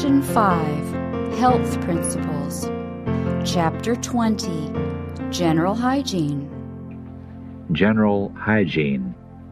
Section 5, Health Principles. Chapter 20, General Hygiene. General Hygiene.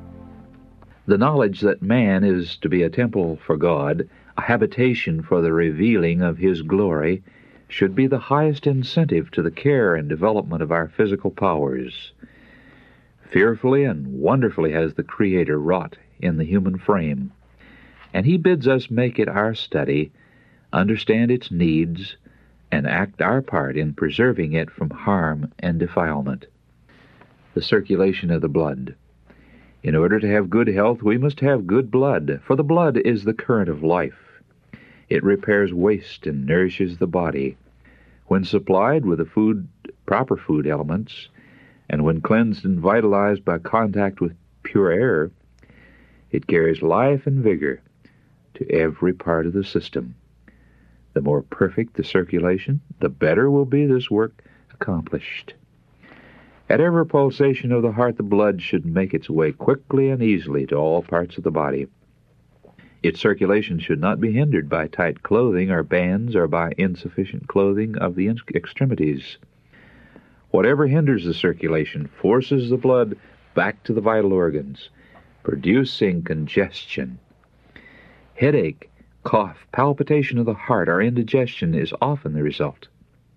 The knowledge that man is to be a temple for God, a habitation for the revealing of His glory, should be the highest incentive to the care and development of our physical powers. Fearfully and wonderfully has the Creator wrought in the human frame, and He bids us make it our study, understand its needs, and act our part in preserving it from harm and defilement. The circulation of the blood. In order to have good health, we must have good blood, for the blood is the current of life. It repairs waste and nourishes the body. When supplied with the proper food elements, and when cleansed and vitalized by contact with pure air, it carries life and vigor to every part of the system. The more perfect the circulation, the better will be this work accomplished. At every pulsation of the heart, the blood should make its way quickly and easily to all parts of the body. Its circulation should not be hindered by tight clothing or bands or by insufficient clothing of the extremities. Whatever hinders the circulation forces the blood back to the vital organs, producing congestion. Headache, cough, palpitation of the heart, or indigestion is often the result.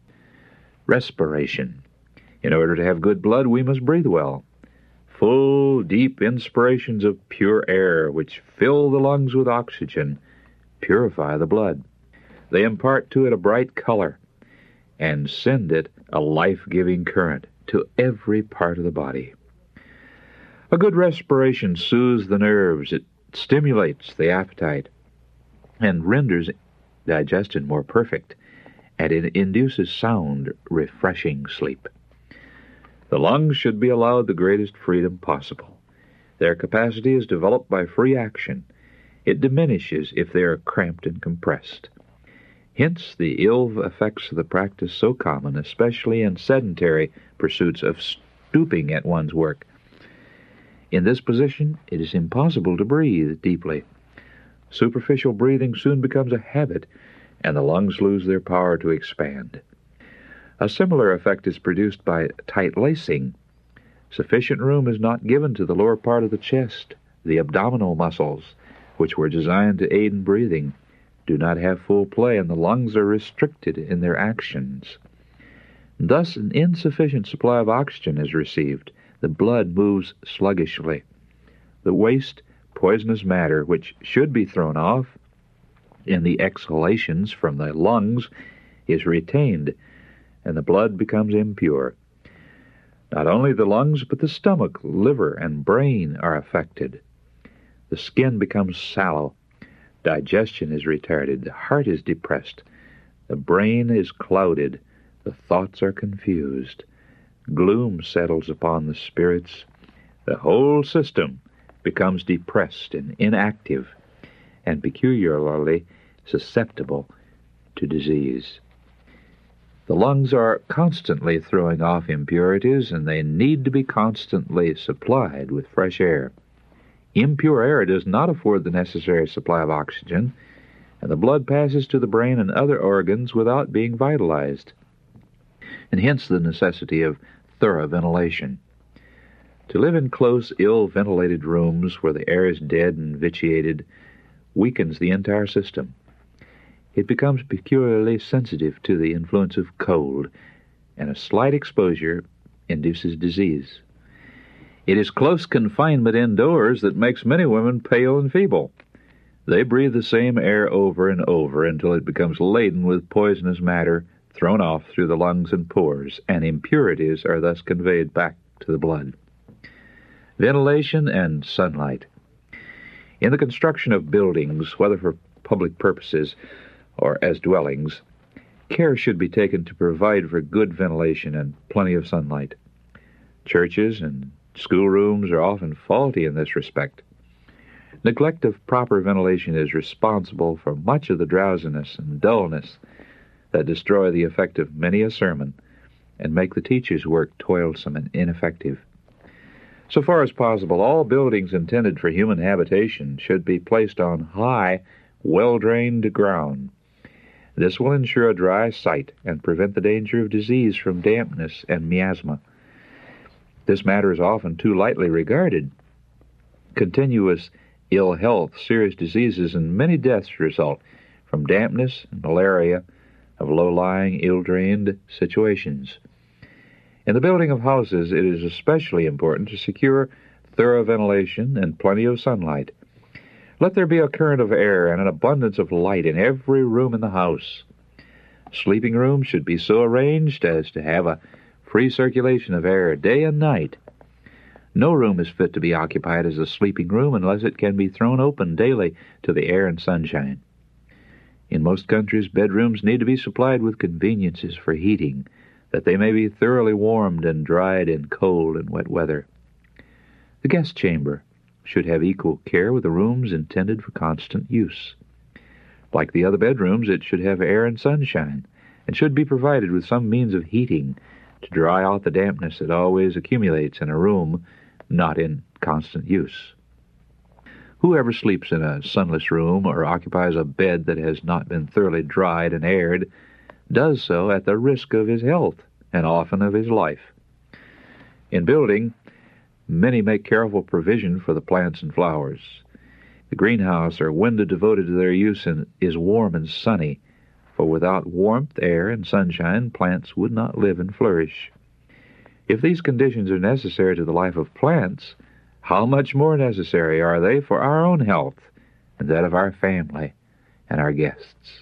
Respiration. In order to have good blood, we must breathe well. Full, deep inspirations of pure air, which fill the lungs with oxygen, purify the blood. They impart to it a bright color and send it a life-giving current to every part of the body. A good respiration soothes the nerves, it stimulates the appetite, and renders digestion more perfect, and it induces sound, refreshing sleep. The lungs should be allowed the greatest freedom possible. Their capacity is developed by free action. It diminishes if they are cramped and compressed. Hence the ill effects of the practice so common, especially in sedentary pursuits of stooping at one's work. In this position, it is impossible to breathe deeply. Superficial breathing soon becomes a habit, and the lungs lose their power to expand. A similar effect is produced by tight lacing. Sufficient room is not given to the lower part of the chest. The abdominal muscles, which were designed to aid in breathing, do not have full play, and the lungs are restricted in their actions. Thus, an insufficient supply of oxygen is received. The blood moves sluggishly. The waste, poisonous matter, which should be thrown off in the exhalations from the lungs, is retained, and the blood becomes impure. Not only the lungs, but the stomach, liver, and brain are affected. The skin becomes sallow. Digestion is retarded. The heart is depressed. The brain is clouded. The thoughts are confused. Gloom settles upon the spirits. The whole system becomes depressed and inactive, and peculiarly susceptible to disease. The lungs are constantly throwing off impurities, and they need to be constantly supplied with fresh air. Impure air does not afford the necessary supply of oxygen, and the blood passes to the brain and other organs without being vitalized, and hence the necessity of thorough ventilation. To live in close, ill-ventilated rooms where the air is dead and vitiated weakens the entire system. It becomes peculiarly sensitive to the influence of cold, and a slight exposure induces disease. It is close confinement indoors that makes many women pale and feeble. They breathe the same air over and over until it becomes laden with poisonous matter thrown off through the lungs and pores, and impurities are thus conveyed back to the blood. Ventilation and sunlight. In the construction of buildings, whether for public purposes or as dwellings, care should be taken to provide for good ventilation and plenty of sunlight. Churches and schoolrooms are often faulty in this respect. Neglect of proper ventilation is responsible for much of the drowsiness and dullness that destroy the effect of many a sermon and make the teacher's work toilsome and ineffective. So far as possible, all buildings intended for human habitation should be placed on high, well-drained ground. This will ensure a dry site and prevent the danger of disease from dampness and miasma. This matter is often too lightly regarded. Continuous ill health, serious diseases, and many deaths result from dampness and malaria of low-lying, ill-drained situations. In the building of houses, it is especially important to secure thorough ventilation and plenty of sunlight. Let there be a current of air and an abundance of light in every room in the house. Sleeping rooms should be so arranged as to have a free circulation of air day and night. No room is fit to be occupied as a sleeping room unless it can be thrown open daily to the air and sunshine. In most countries, bedrooms need to be supplied with conveniences for heating, that they may be thoroughly warmed and dried in cold and wet weather. The guest chamber should have equal care with the rooms intended for constant use. Like the other bedrooms, it should have air and sunshine, and should be provided with some means of heating to dry out the dampness that always accumulates in a room not in constant use. Whoever sleeps in a sunless room or occupies a bed that has not been thoroughly dried and aired does so at the risk of his health and often of his life. In building, many make careful provision for the plants and flowers. The greenhouse or window devoted to their use is warm and sunny, for without warmth, air, and sunshine, plants would not live and flourish. If these conditions are necessary to the life of plants, how much more necessary are they for our own health and that of our family and our guests?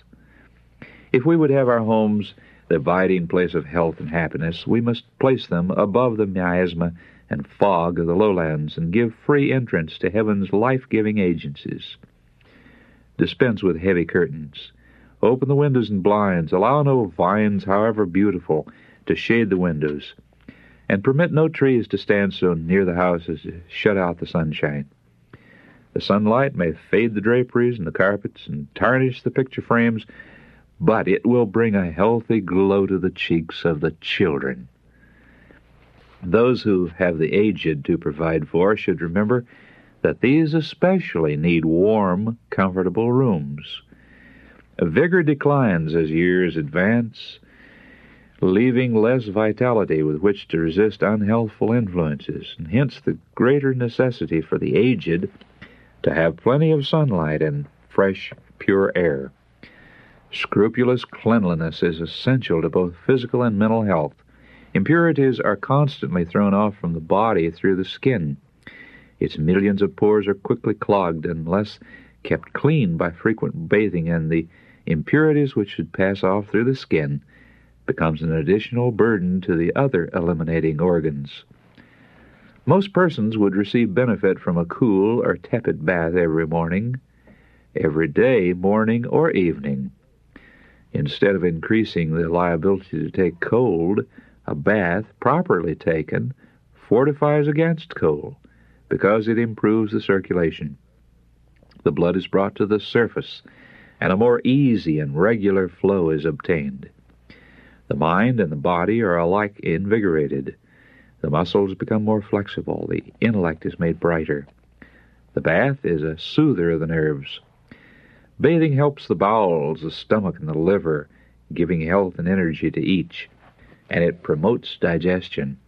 If we would have our homes the abiding place of health and happiness, we must place them above the miasma and fog of the lowlands and give free entrance to heaven's life-giving agencies. Dispense with heavy curtains. Open the windows and blinds. Allow no vines, however beautiful, to shade the windows. And permit no trees to stand so near the house as to shut out the sunshine. The sunlight may fade the draperies and the carpets and tarnish the picture frames, but it will bring a healthy glow to the cheeks of the children. Those who have the aged to provide for should remember that these especially need warm, comfortable rooms. Vigor declines as years advance, leaving less vitality with which to resist unhealthful influences, and hence the greater necessity for the aged to have plenty of sunlight and fresh, pure air. Scrupulous cleanliness is essential to both physical and mental health. Impurities are constantly thrown off from the body through the skin. Its millions of pores are quickly clogged unless kept clean by frequent bathing, and the impurities which should pass off through the skin becomes an additional burden to the other eliminating organs. Most persons would receive benefit from a cool or tepid bath every morning, every day, morning or evening. Instead of increasing the liability to take cold, a bath, properly taken, fortifies against cold because it improves the circulation. The blood is brought to the surface, and a more easy and regular flow is obtained. The mind and the body are alike invigorated. The muscles become more flexible. The intellect is made brighter. The bath is a soother of the nerves. Bathing helps the bowels, the stomach, and the liver, giving health and energy to each, and it promotes digestion.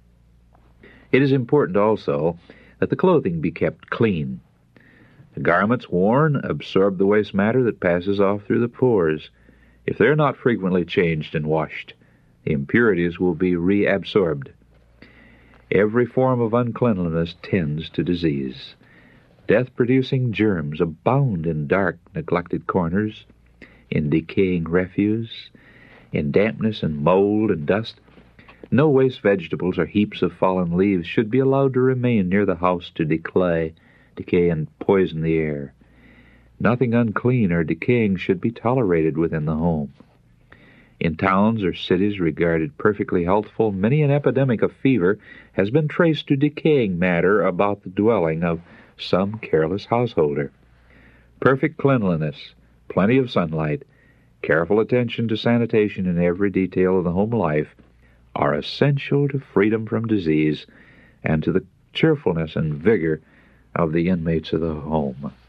It is important also that the clothing be kept clean. The garments worn absorb the waste matter that passes off through the pores. If they are not frequently changed and washed, the impurities will be reabsorbed. Every form of uncleanliness tends to disease. Death-producing germs abound in dark, neglected corners, in decaying refuse, in dampness and mold and dust. No waste vegetables or heaps of fallen leaves should be allowed to remain near the house to decay and poison the air. Nothing unclean or decaying should be tolerated within the home. In towns or cities regarded perfectly healthful, many an epidemic of fever has been traced to decaying matter about the dwelling of some careless householder. Perfect cleanliness, plenty of sunlight, careful attention to sanitation in every detail of the home life are essential to freedom from disease and to the cheerfulness and vigor of the inmates of the home.